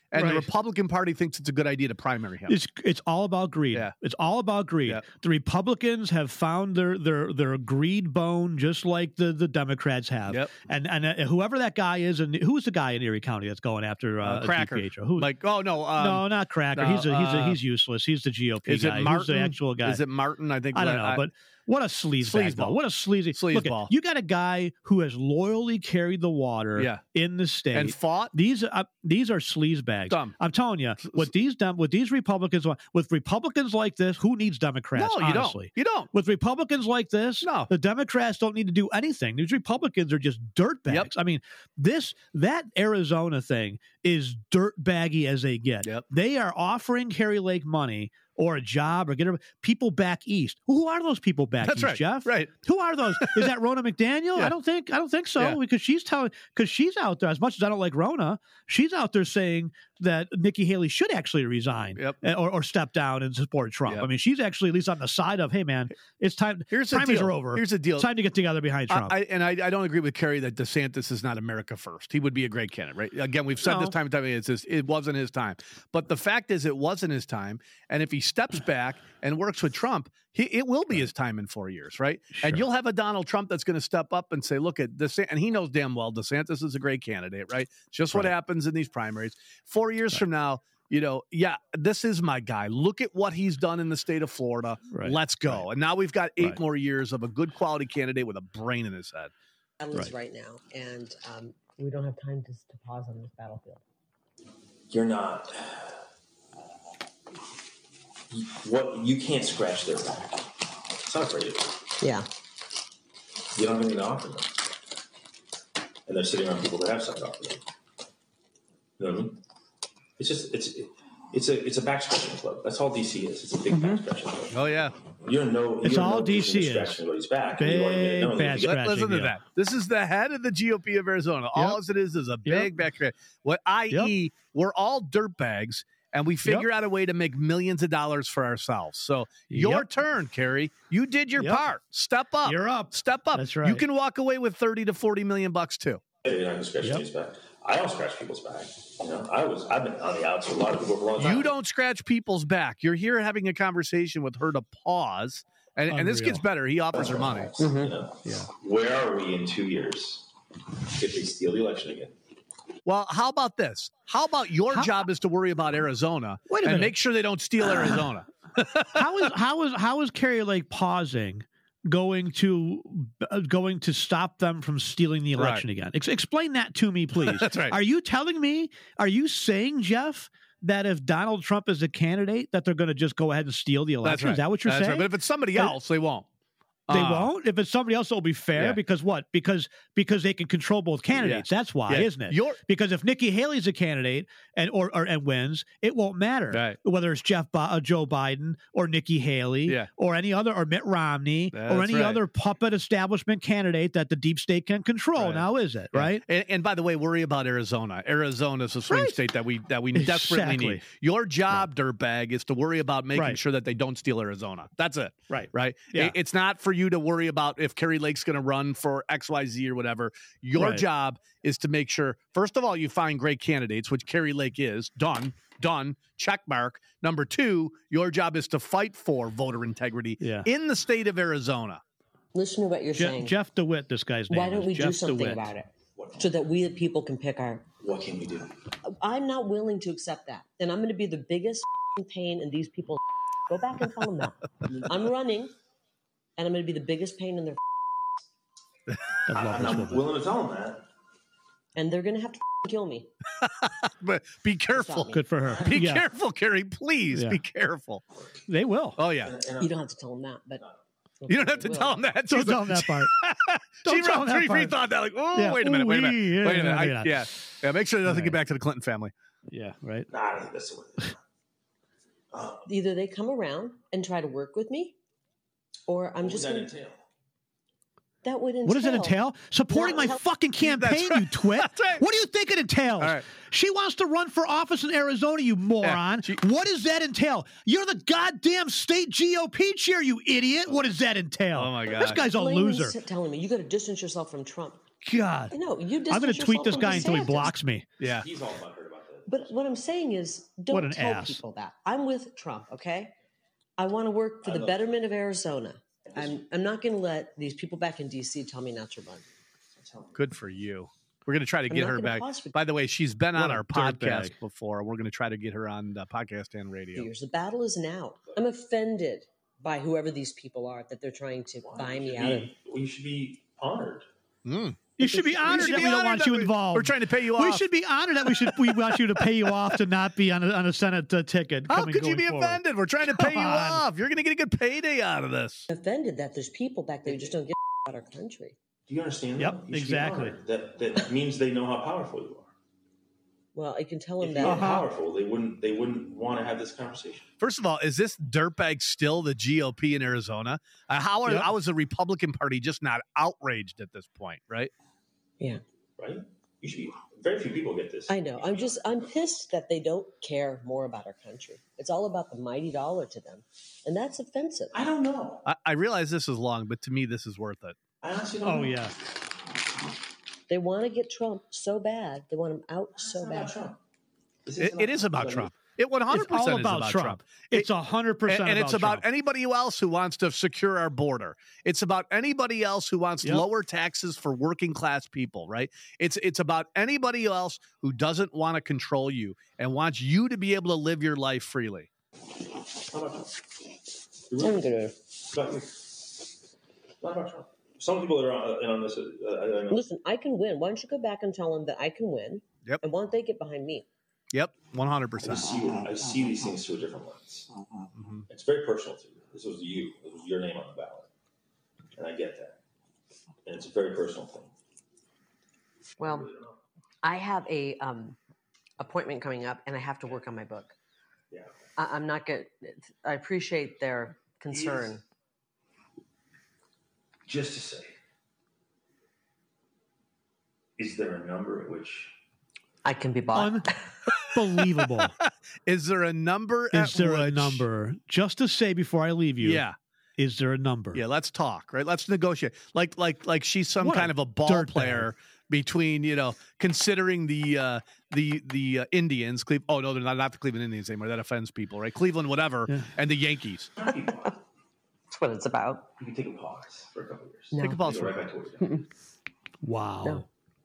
and Right. the Republican Party thinks it's a good idea to primary him. It's all about greed. Yeah. It's all about greed. Yeah. The Republicans have found their greed bone, just like the Democrats have. Yep. And whoever that guy is, and who's the guy in Erie County that's going after Cracker. DiPietro? Who? Like, oh no, no, not Cracker. no, he's useless. He's the GOP is guy. it Martin? Who's the actual guy? Is it Martin? I think I don't know, but what a sleazebag! Sleazeball. What a sleazy Look, Sleazeball. you got a guy who has loyally carried the water Yeah. in the state and fought. These are sleazebags. Dumb. I'm telling you, what these Republicans want, with Republicans like this, who needs Democrats? No, you honestly? don't. You don't. With Republicans like this, No. the Democrats don't need to do anything. These Republicans are just dirtbags. Yep. I mean, that Arizona thing is dirtbaggy as they get. Yep. They are offering Kari Lake money or a job or get people back east. Who are those people back That's east, right. Jeff? Right. Who are those? Is that Rona McDaniel? Yeah. I don't think so, Yeah. because she's out there. As much as I don't like Rona, she's out there saying that Nikki Haley should actually resign or step down and support Trump. Yep. I mean, she's actually at least on the side of, hey man, it's time. Here's the primaries deal. are over. Here's the deal. It's time to get together behind Trump. I don't agree with Kerry that DeSantis is not America first. He would be a great candidate, right? Again, we've said this time and time again. It wasn't his time. But the fact is, it wasn't his time. And if he steps back and works with Trump, it will be his time in 4 years, right? Sure. And you'll have a Donald Trump that's going to step up and say, look at this. And he knows damn well DeSantis is a great candidate, right? It's just what happens in these primaries. 4 years from now, this is my guy. Look at what he's done in the state of Florida. Right. Let's go. Right. And now we've got 8 more years of a good quality candidate with a brain in his head. Battles right now, and we don't have time to pause on this battlefield. You're not. You can't scratch their back. It's not afraid of you. Yeah. You don't have anything to offer them. And they're sitting around people that have something to offer them. You know what I mean? It's a back scratching club. That's all DC is. It's a big back scratching club. Oh, yeah. It's all DC is. Scratching anybody's back. Big back scratching. Listen to that. This is the head of the GOP of Arizona. All it is a big back scratch. I.e., we're all dirtbags, and we figure out a way to make millions of dollars for ourselves. So your turn, Kerry. You did your part. Step up. You're up. Step up. That's right. You can walk away with $30 to $40 million too. You're not going to scratch anybody's back. I don't scratch people's back. I've been on the outs with a lot of people for a long time. You don't scratch people's back. You're here having a conversation with her to pause. And this gets better. He offers her money. Where are we in 2 years if they steal the election again? Well, how about this? How about your job is to worry about Arizona and make sure they don't steal Arizona? How is Kari Lake pausing going to stop them from stealing the election again? Explain that to me, please. That's right. Are you saying, Jeff, that if Donald Trump is a candidate, that they're going to just go ahead and steal the election? Right. Is that what you're saying? Right. But if it's somebody else, they won't. They won't? If it's somebody else, it'll be fair. Yeah. Because what? Because they can control both candidates. That's why, isn't it? Because if Nikki Haley's a candidate and wins, it won't matter whether it's Joe Biden or Nikki Haley or any other, or Mitt Romney or any other puppet establishment candidate that the deep state can control. Right. Now, is it right? And by the way, worry about Arizona. Arizona is a swing state that we desperately need. Your job, dirtbag, is to worry about making sure that they don't steal Arizona. That's it. Right. Yeah. It's not for you to worry about if Kari Lake's going to run for XYZ or whatever. Your job is to make sure, first of all, you find great candidates, which Kari Lake is. Done. Check mark. Number 2, your job is to fight for voter integrity in the state of Arizona. Listen to what you're saying. Jeff DeWitt, this guy's name. Why don't we Jeff do something DeWitt. about it so that we the people can pick our... What can we do? I'm not willing to accept that. And I'm going to be the biggest pain in these people's... Go back and tell them that. I'm running, and I'm going to be the biggest pain in their... I'm not willing to tell them that. And they're going to have to kill me. But be careful. Good for her. Be careful, Kerry. Please be careful. They will. Oh, yeah. You don't have to tell them that, but... You don't have to tell them that. Don't tell them that part. She ran 3 feet, thought that, like, wait a minute. Make sure it doesn't get back to the Clinton family. Yeah, right. Nah, I don't think that's the way. Either they come around and try to work with me, or I'm just... What does that entail? That would entail... What does it entail? Supporting my fucking campaign, you twit. Right. What do you think it entails? Right. She wants to run for office in Arizona, you moron. What does that entail? You're the goddamn state GOP chair, you idiot. What does that entail? Oh, my God. This guy's a loser. Telling me, you got to distance yourself from Trump. God. No, you distance I'm going to tweet this guy from until he DeSantis. blocks me. Yeah. He's all butthurt about that. But what I'm saying is, What don't an tell ass. people that. I'm with Trump, okay? I want to work for the betterment of Arizona. I'm not going to let these people back in D.C. tell me not to run. Good for you. We're going to try to I'm get not her gonna back. pause for By the way, she's been What on a our podcast dirtbag. before. We're going to try to get her on the podcast and radio. years. The battle is now. I'm offended by whoever these people are that they're trying to buy me out of. You should be honored. You should be honored that we don't want you involved. We're trying to pay you We off. should be honored that we want you to pay you off to not be on a Senate ticket. How could you be going forward. offended? We're trying to pay you Come on. off. You're going to get a good payday out of this. Offended that there's people back there who just don't get about our country. Do you understand Yep, that? You should be exactly. honored. That means they know how powerful you are. Well, I can tell them If you that. weren't powerful, they wouldn't want to have this conversation. First of all, is this dirtbag still the GOP in Arizona? How is the Republican Party just not outraged at this point, right? Yeah, Right? You should be. Very few people get this. I know. I'm pissed that they don't care more about our country. It's all about the mighty dollar to them, and that's offensive. I don't know. I realize this is long, but to me, this is worth it. I honestly don't know. Oh yeah. They want to get Trump so bad. They want him out It's so not bad. about Trump. It is about Trump. It 100% It's all is about Trump. It's 100%, and it's about Trump. anybody else who wants to secure our border. It's about anybody else who wants lower taxes for working class people, right? It's about anybody else who doesn't want to control you and wants you to be able to live your life freely. How about Trump? I'm good. It's about you. It's not about Trump. Some people that are in on this. I know. Listen, I can win. Why don't you go back and tell them that I can win? Yep. And why don't they get behind me? Yep, 100%. I see these things through a different lens. Mm-hmm. It's very personal to you. This was you. It was your name on the ballot, and I get that. And it's a very personal thing. Well, I have a appointment coming up, and I have to work on my book. Yeah. I'm not good. I appreciate their concern. Just to say, is there a number at which I can be bought. Unbelievable. Is there a number? Is there a which- number? Just to say before I leave you. Yeah. Is there a number? Yeah, let's talk, right? Let's negotiate. Like she's some What kind a of a ball dirtbag. player between, considering the Indians. Oh no, they're not the Cleveland Indians anymore. That offends people, right? Cleveland, whatever, and the Yankees. not be bought? That's what it's about. You can take a pause for a couple of years. No. Take a pause Go for right back to what you're doing. Wow. No.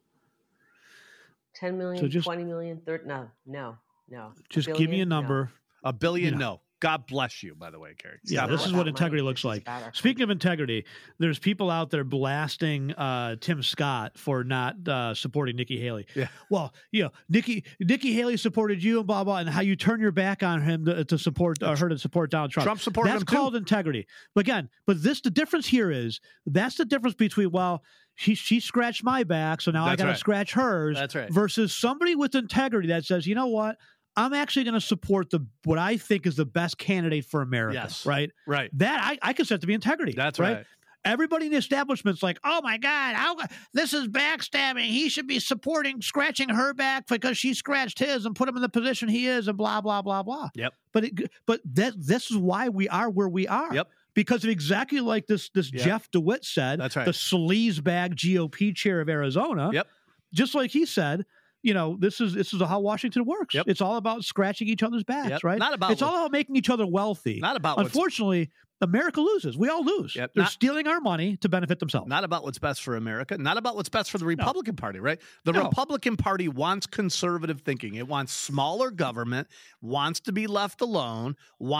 10 million, So just- 20 million, 30, no. Just give me a billion? No. number. $1 billion, Yeah. no. God bless you, by the way, Carrie. Yeah, God this bless is you. what about integrity money. looks This is like. about our Speaking of integrity, there's people out there blasting Tim Scott for not supporting Nikki Haley. Yeah. Well, Nikki Haley supported you and blah blah, and how you turn your back on him to support her to support Donald Trump. Trump supported That's him too. called integrity. But again, the difference here is that's the difference between she scratched my back, so now I That's got to right. scratch hers. That's right. Versus somebody with integrity that says, you know what, I'm actually going to support what I think is the best candidate for America. Yes. Right. Right. That I consider to be integrity. That's right. Everybody in the establishment's like, oh my God, this is backstabbing. He should be scratching her back because she scratched his and put him in the position he is, and blah blah blah blah. Yep. But this is why we are where we are. Yep. Because of exactly like this Jeff DeWitt said, That's right. the sleazebag GOP chair of Arizona. Yep. Just like he said, this is how Washington works. Yep. It's all about scratching each other's backs, Yep. right? Not about it's all about making each other wealthy. Not about what's- Unfortunately, America loses. We all lose. Yep. They're Not- stealing our money to benefit themselves. Not about what's best for America, not about what's best for the Republican Party, right? The No. Republican Party wants conservative thinking. It wants smaller government, wants to be left alone,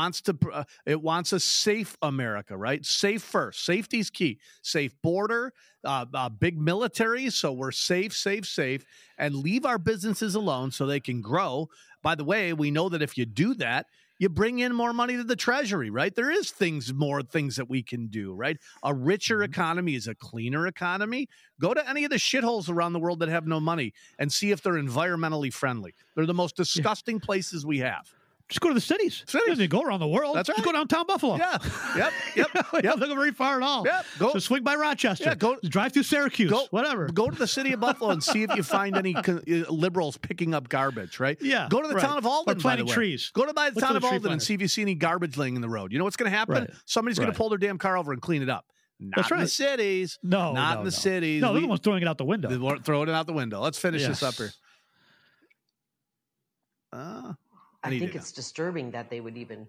it wants a safe America, right? Safe first. Safety's key. Safe border, big military, so we're safe, and leave our businesses alone so they can grow. By the way, we know that if you do that, you bring in more money to the Treasury, right? There is more things that we can do, right? A richer economy is a cleaner economy. Go to any of the shitholes around the world that have no money and see if they're environmentally friendly. They're the most disgusting places we have. Just go to the cities. Cities. Doesn't go around the world. That's Just right. go downtown Buffalo. Yeah. Yep. You don't go very far at all. Yep. Go- So swing by Rochester. Yeah, go- drive through Syracuse. Whatever. Go to the city of Buffalo and see if you find any liberals picking up garbage, right? Yeah, Go to the right. town of Alden, Or planting by the way. trees. Go to the Look town for of the tree Alden and planters. see if you see any garbage laying in the road. You know what's going to happen? Right. Somebody's going Right. to pull their damn car over and clean it up. Not That's in the right. cities. No, Not in the cities. No, they're the ones throwing it out the window. They're throwing it out the window. Let's finish this Yes. up here. I think it's disturbing that they would even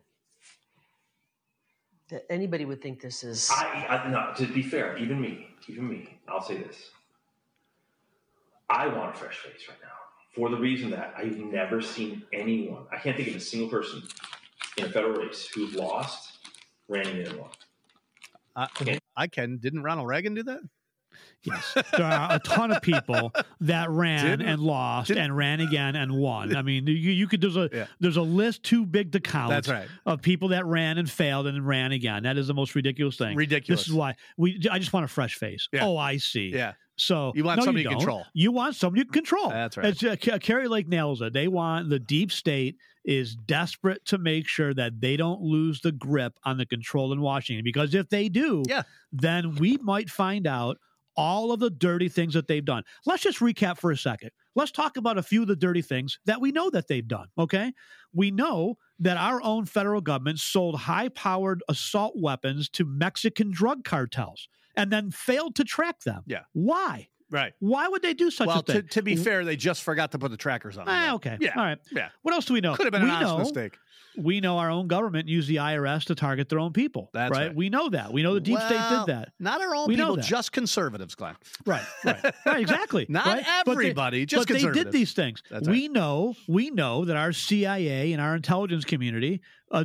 that anybody would think this is. No, to be fair, even me, I'll say this. I want a fresh face right now for the reason that I've never seen anyone. I can't think of a single person in a federal race who's lost, ran in and won. I can. Didn't Ronald Reagan do that? Yes, there are a ton of people that ran and lost and ran again and won. I mean, you could. There's a list too big to count. That's right. Of people that ran and failed and ran again. That is the most ridiculous thing. Ridiculous. This is why I just want a fresh face. Yeah. Oh, I see. Yeah. So you want somebody to control. You want somebody to control. That's right. Carrie Lake nails it. They want the deep state is desperate to make sure that they don't lose the grip on the control in Washington, because if they do, then we might find out all of the dirty things that they've done. Let's just recap for a second. Let's talk about a few of the dirty things that we know that they've done, okay? We know that our own federal government sold high-powered assault weapons to Mexican drug cartels and then failed to track them. Yeah. Why? Right. Why would they do such a thing? To be fair, they just forgot to put the trackers on. Okay. Yeah. All right. Yeah. What else do we know? Could have been an honest mistake. We know our own government used the IRS to target their own people. That's right. We know that. We know the deep state did that. Not our own people, just conservatives, Glenn. Right, exactly. Not everybody, just conservatives. But they did these things. That's we know that our CIA and our intelligence community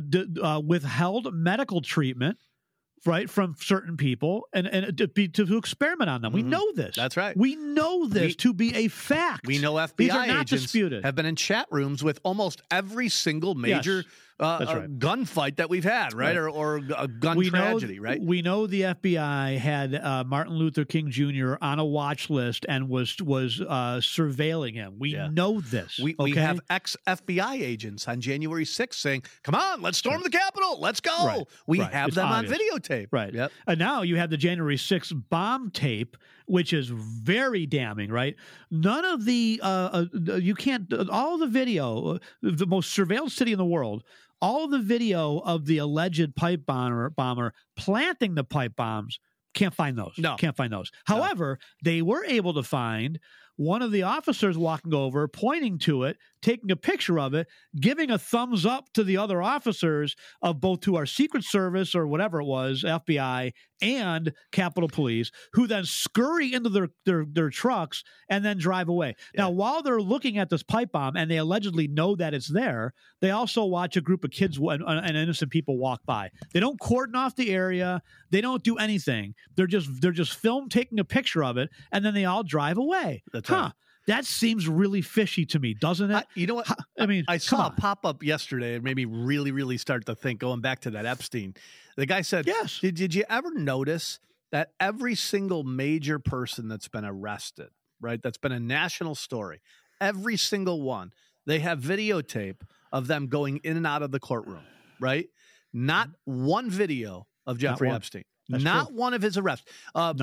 withheld medical treatment, right, from certain people and to experiment on them. We know this. That's right. We know this to be a fact. We know FBI These are not agents disputed. have been in chat rooms with almost every single major gunfight that we've had, right? Or a gun tragedy, right? We know the FBI had Martin Luther King Jr. on a watch list and was surveilling him. We know this. We have ex-FBI agents on January 6th saying, come on, let's storm the Capitol. Let's go. Right. We have them obvious. on videotape. Right. Yep. And now you have the January 6th bomb tape, which is very damning, right? None of the, you can't, all the video, the most surveilled city in the world, all the video of the alleged pipe bomber planting the pipe bombs, can't find those. No. Can't find those. However, they were able to find one of the officers walking over, pointing to it, taking a picture of it, giving a thumbs up to the other officers of both to our Secret Service or whatever it was, FBI and Capitol Police, who then scurry into their trucks and then drive away. Yeah. Now, while they're looking at this pipe bomb and they allegedly know that it's there, they also watch a group of kids and innocent people walk by. They don't cordon off the area. They don't do anything. They're just filmed taking a picture of it, and then they all drive away. That's right. That seems really fishy to me, doesn't it? You know what? I mean, I saw a pop-up yesterday. It made me really, really start to think, going back to that Epstein. The guy said, yes. Did you ever notice that every single major person that's been arrested, right, that's been a national story, every single one, they have videotape of them going in and out of the courtroom, right? Not one video of Jeffrey Epstein. That's not true. one of his arrests. Sam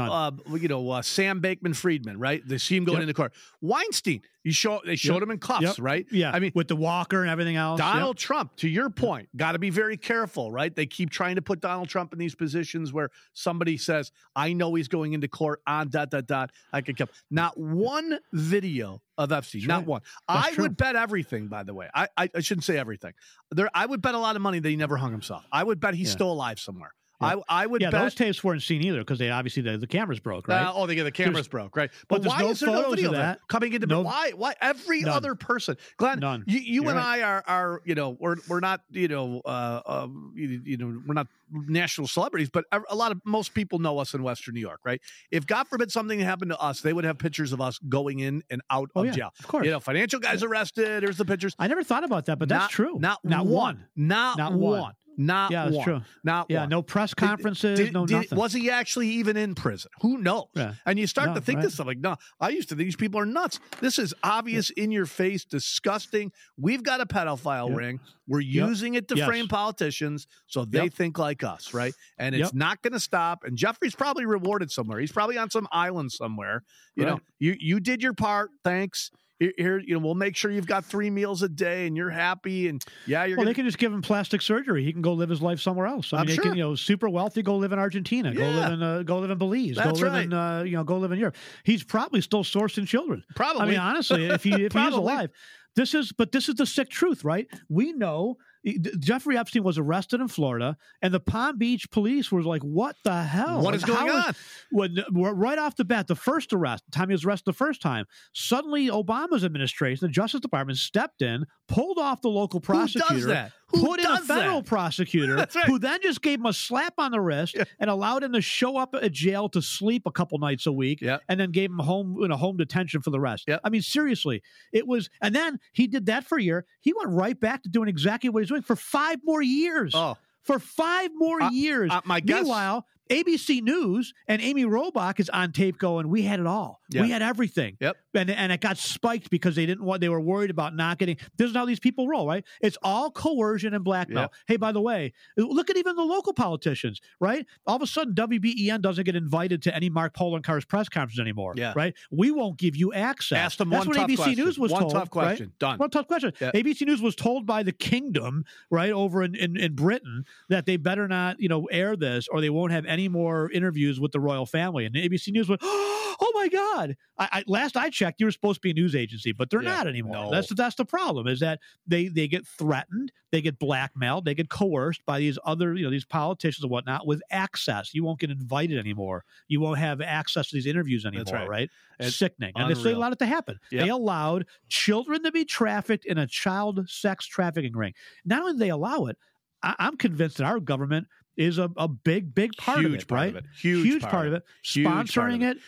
Bankman-Friedman, right? They see him going into court. Weinstein, they showed him in cuffs, right? Yeah, I mean, with the walker and everything else. Donald Trump, to your point, got to be very careful, right? They keep trying to put Donald Trump in these positions where somebody says, I know he's going into court on ... I could kill. Not one video of Epstein, not one. I would bet everything, by the way. I shouldn't say everything. I would bet a lot of money that he never hung himself. I would bet he's still alive somewhere. Yeah. I would bet those tapes weren't seen either because they obviously the cameras broke, right? The cameras broke, right? But why is there no video of that coming into why every None. other person, Glenn? None. You and I are we're not we're not national celebrities, but most people know us in Western New York, right? If God forbid something happened to us, they would have pictures of us going in and out of jail. Of course, financial guys arrested. There's the pictures. I never thought about that, but that's true. Not one. Not one. Not that's one. True. Not one. No press conferences, nothing. Was he actually even in prison? Who knows? Yeah. And you start to think this stuff like, no, I used to think these people are nuts. This is obvious, in your face, disgusting. We've got a pedophile ring. We're using it to frame politicians so they think like us, right? And it's not going to stop. And Jeffrey's probably rewarded somewhere. He's probably on some island somewhere. You know, you did your part. Thanks. Here, we'll make sure you've got 3 meals a day and you're happy. And they can just give him plastic surgery. He can go live his life somewhere else. I mean, sure. They can, go live in Argentina, go live in Belize, That's go live in Europe. He's probably still sourcing children. Probably. I mean, honestly, if he is alive. this is the sick truth, right? We know Jeffrey Epstein was arrested in Florida, and the Palm Beach police were like, "What the hell? What is going on?" Right off the bat, the first arrest, the time he was arrested the first time, suddenly Obama's administration, the Justice Department, stepped in, pulled off the local prosecutor, Who does that? put in a federal prosecutor, That's right. who then just gave him a slap on the wrist and allowed him to show up at jail to sleep a couple nights a week, and then gave him home detention for the rest. Yep. I mean, seriously, it was, and then he did that for a year. He went right back to doing exactly what he's doing for 5 more years. For 5 more years. My guess. Meanwhile, ABC News and Amy Robach is on tape going, "We had it all. Yep. We had everything." Yep. And it got spiked because they were worried about not getting. This is how these people roll, right? It's all coercion and blackmail. Yep. Hey, by the way, look at even the local politicians, right? All of a sudden, WBEN doesn't get invited to any Mark Poloncarz press conference anymore, right? We won't give you access. Ask them That's one what tough ABC question. News was one told. tough question. Right? Done. One tough question. Yep. ABC News was told by the Kingdom, right, over in Britain, that they better not, air this, or they won't have any more interviews with the royal family. And the ABC News went, "Oh my God!" Last I checked, you were supposed to be a news agency, but they're not anymore. No. That's the problem. Is that they get threatened, they get blackmailed, they get coerced by these other these politicians and whatnot with access. You won't get invited anymore. You won't have access to these interviews anymore. That's right. It's sickening, and unreal. they allowed it to happen. Yep. They allowed children to be trafficked in a child sex trafficking ring. Not only do they allow it, I'm convinced that our government is a big part of it, right? Huge part of it. Sponsoring it.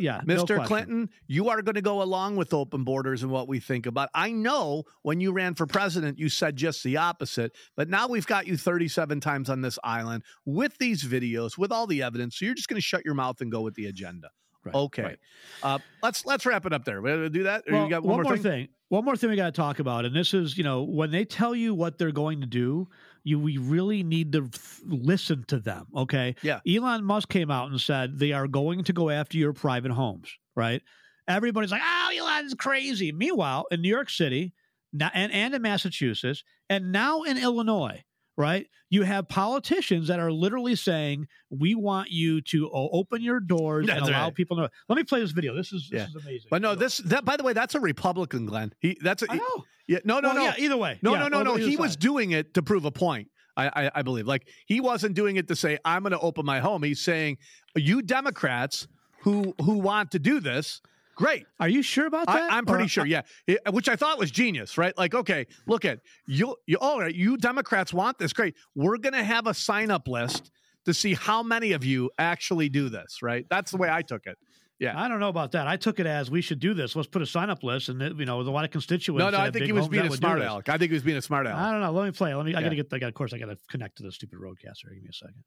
Mr. Clinton, you are going to go along with open borders and what we think about. I know when you ran for president, you said just the opposite, but now we've got you 37 times on this island with these videos, with all the evidence. So you're just going to shut your mouth and go with the agenda. Right, okay. Right. Let's wrap it up there. We do that? Or Well, you got one more thing. One more thing we got to talk about, and this is, when they tell you what they're going to do, we really need to listen to them, okay? Yeah. Elon Musk came out and said they are going to go after your private homes, right? Everybody's like, "Oh, Elon's crazy." Meanwhile, in New York City and in Massachusetts and now in Illinois, right, you have politicians that are literally saying, "We want you to open your doors and allow people to." Let me play this video. This is amazing. But no, that by the way, that's a Republican, Glenn. I know. Yeah, no. Yeah, either way. No. He was doing it to prove a point. I believe. Like, he wasn't doing it to say, "I'm going to open my home." He's saying, "You Democrats who want to do this, great." Are you sure about that? I'm pretty sure, yeah. Which I thought was genius, right? Like, okay, look at you. All right, you Democrats want this, great. We're going to have a sign-up list to see how many of you actually do this, right? That's the way I took it. Yeah, I don't know about that. I took it as we should do this. Let's put a sign-up list, and there's a lot of constituents. No, I think he was being a smart aleck. I think he was being a smart aleck. I don't know. Let me play. I got to get. Of course, I got to connect to the stupid roadcaster. Give me a second.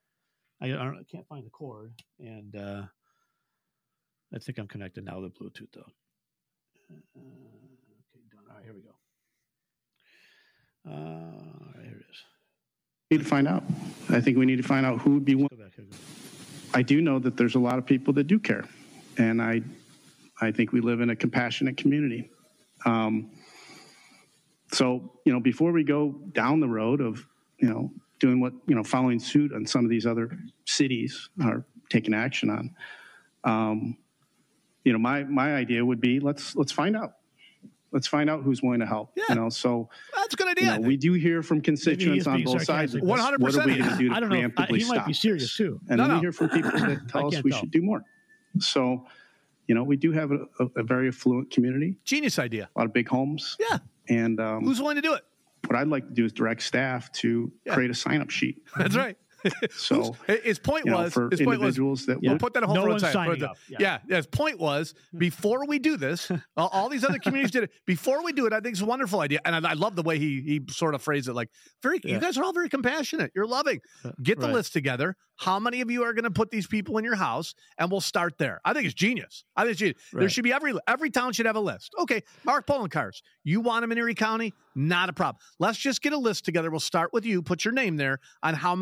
I can't find the cord, and I think I'm connected now to Bluetooth though. Okay, done. All right, here we go. All right, here it is. Need to find out. I think we need to find out who would be willing. I do know that there's a lot of people that do care, and I think we live in a compassionate community. So before we go down the road of doing what following suit on some of these other cities are taking action on, my idea would be let's find out. Let's find out who's willing to help. Yeah. So that's a good idea. We do hear from constituents on both sides. 100%. What are we going to do to I don't know. preemptively He might stop be serious too. And we hear from people that tell us we should do more. So, we do have a very affluent community. Genius idea. A lot of big homes. Yeah. And who's willing to do it? What I'd like to do is direct staff to create a sign-up sheet. That's right. So his point was for individuals that we'll put that on hold for a second. Signing up. His point was before we do this, all these other communities did it. Before we do it, I think it's a wonderful idea, and I love the way he sort of phrased it. Like, you guys are all very compassionate. You're loving. Get the list together. How many of you are going to put these people in your house, and we'll start there. I think it's genius. There should be every town should have a list. Okay, Mark Poloncarz, you want him in Erie County? Not a problem. Let's just get a list together. We'll start with you. Put your name there on how many can fit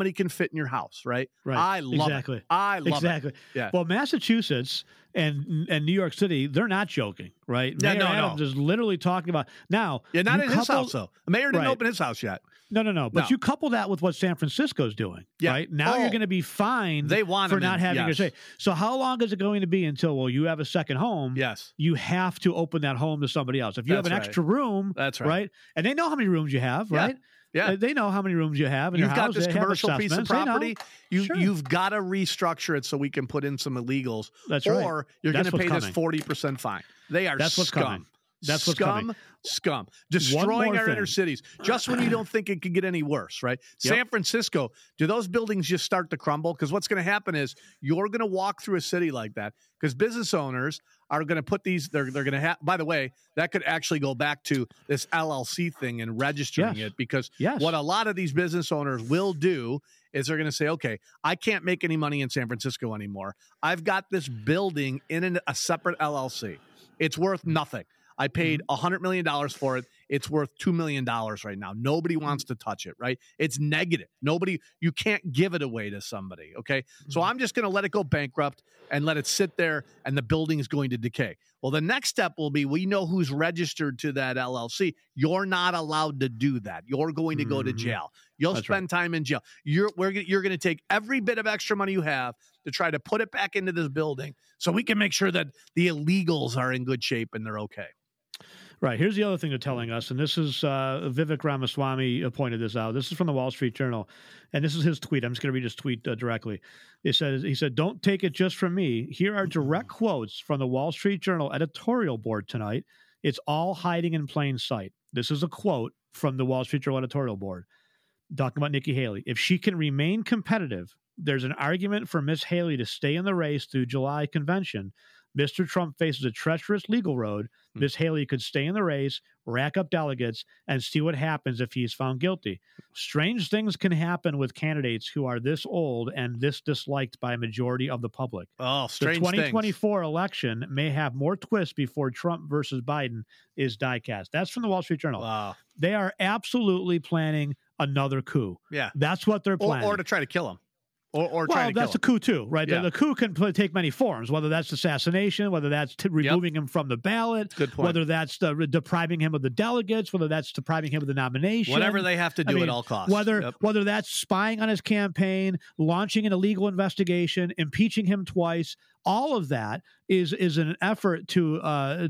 fit in your house, right? Right. I love it. I love it. Yeah. Well, Massachusetts and New York City, they're not joking, right? Yeah, Mayor Adams is literally talking about now. Yeah, not in his house though. The mayor didn't Right. open his house yet. No. But you couple that with what San Francisco's doing, Yeah. right? Now you're going to be fined They want for him not in, having your yes. say. So how long is it going to be until, well, you have a second home? Yes. You have to open that home to somebody else. If you have That's an right. extra room, That's right. And they know how many rooms you have, Yeah. right? Yeah. They know how many rooms you have in You've your got house. this They have commercial piece of assessments. They know. property. Sure. You've got to restructure it so we can put in some illegals. That's right. Or you're going That's to pay what's this coming. 40% fine. They are That's what's scum. coming. That's what's scum, coming. Scum. Destroying more our thing. inner cities just when you don't think it could get any worse, right? Yep. San Francisco, do those buildings just start to crumble? Because what's going to happen is you're going to walk through a city like that because business owners are going to put these, they're going to have, by the way, that could actually go back to this LLC thing and registering Yes. it because Yes. what a lot of these business owners will do is they're going to say, okay, I can't make any money in San Francisco anymore. I've got this building in a separate LLC. It's worth nothing. I paid $100 million for it. It's worth $2 million right now. Nobody wants to touch it, right? It's negative. You can't give it away to somebody, okay? So I'm just going to let it go bankrupt and let it sit there, and the building is going to decay. Well, the next step will be we know who's registered to that LLC. You're not allowed to do that. You're going to go to jail. You'll That's spend time in jail. You're going to take every bit of extra money you have to try to put it back into this building so we can make sure that the illegals are in good shape and they're okay. Right. Here's the other thing they're telling us, and this is Vivek Ramaswamy pointed this out. This is from the Wall Street Journal, and this is his tweet. I'm just going to read his tweet directly. He said, "Don't take it just from me. Here are direct quotes from the Wall Street Journal editorial board tonight. It's all hiding in plain sight." This is a quote from the Wall Street Journal editorial board talking about Nikki Haley. "If she can remain competitive, there's an argument for Miss Haley to stay in the race through July convention. Mr. Trump faces a treacherous legal road. Miss Haley could stay in the race, rack up delegates, and see what happens if he's found guilty. Strange things can happen with candidates who are this old and this disliked by a majority of the public. Oh, strange The 2024 election may have more twists before Trump versus Biden is die-cast." That's from the Wall Street Journal. Wow. They are absolutely planning another coup. Yeah. That's what they're planning. Or to try to kill him. Or well, try to that's kill a coup too, right? Yeah. The coup can take many forms, whether that's assassination, whether that's removing him from the ballot, Good point. whether that's depriving him of the delegates, whether that's depriving him of the nomination. Whatever they have to do at all costs. Whether that's spying on his campaign, launching an illegal investigation, impeaching him twice, all of that is an effort to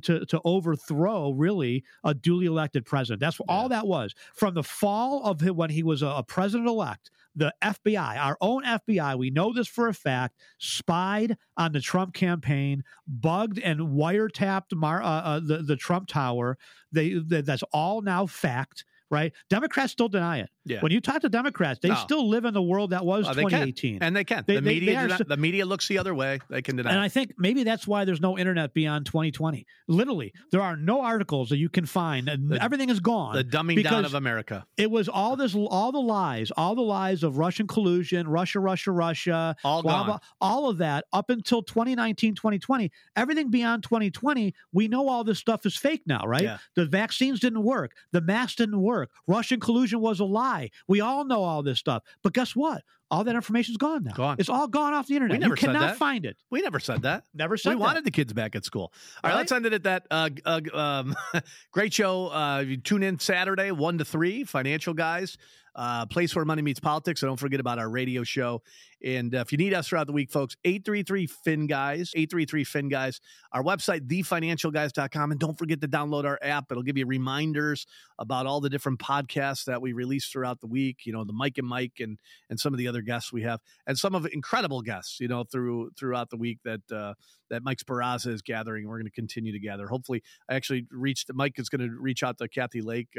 overthrow really a duly elected president. That's what all that was. From the fall of him when he was a president-elect, the FBI, our own FBI, we know this for a fact, spied on the Trump campaign, bugged and wiretapped the Trump Tower. That's all now fact. Right? Democrats still deny it. Yeah. When you talk to Democrats, they still live in the world that was 2018. And they can. The media looks the other way. They can deny And it. I think maybe that's why there's no internet beyond 2020. Literally, there are no articles that you can find. And everything is gone. The dumbing down of America. It was all the lies of Russian collusion, Russia, All blah, gone. blah, all of that up until 2019, 2020. Everything beyond 2020, we know all this stuff is fake now, right? Yeah. The vaccines didn't work. The masks didn't work. Russian collusion was a lie. We all know all this stuff. But guess what? All that information's gone now. Gone. It's all gone off the internet. We never You said cannot that. find it. We never said that. Never said we that. wanted the kids back at school. All right, Right? let's end it at that. Great show. You tune in Saturday, 1 to 3, Financial Guys, place where money meets politics. So don't forget about our radio show. And if you need us throughout the week, folks, 833-FIN-GUYS, 833-FIN-GUYS, our website, thefinancialguys.com. And don't forget to download our app. It'll give you reminders about all the different podcasts that we release throughout the week, you know, the Mike and Mike and some of the other guests we have, and some of incredible guests, you know, throughout the week that Mike Sparazza is gathering. We're going to continue to gather. Hopefully, Mike is going to reach out to Carrie Lake,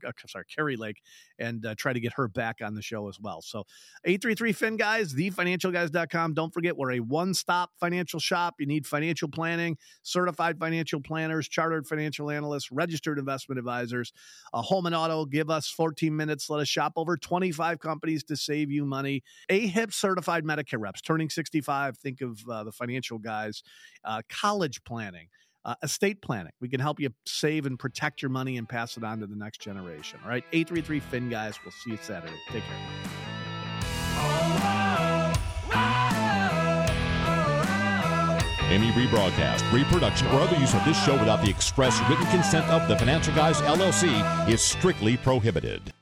and try to get her back on the show as well. So 833-FIN-GUYS, thefinancialguys.com. Don't forget, we're a one-stop financial shop. You need financial planning, certified financial planners, chartered financial analysts, registered investment advisors, home and auto. Give us 14 minutes. Let us shop over 25 companies to save you money. AHIP certified Medicare reps, turning 65. Think of the financial guys. College planning, estate planning. We can help you save and protect your money and pass it on to the next generation. All right, 833-FIN-GUYS. We'll see you Saturday. Take care. Any rebroadcast, reproduction, or other use of this show without the express written consent of the Financial Guys, LLC is strictly prohibited.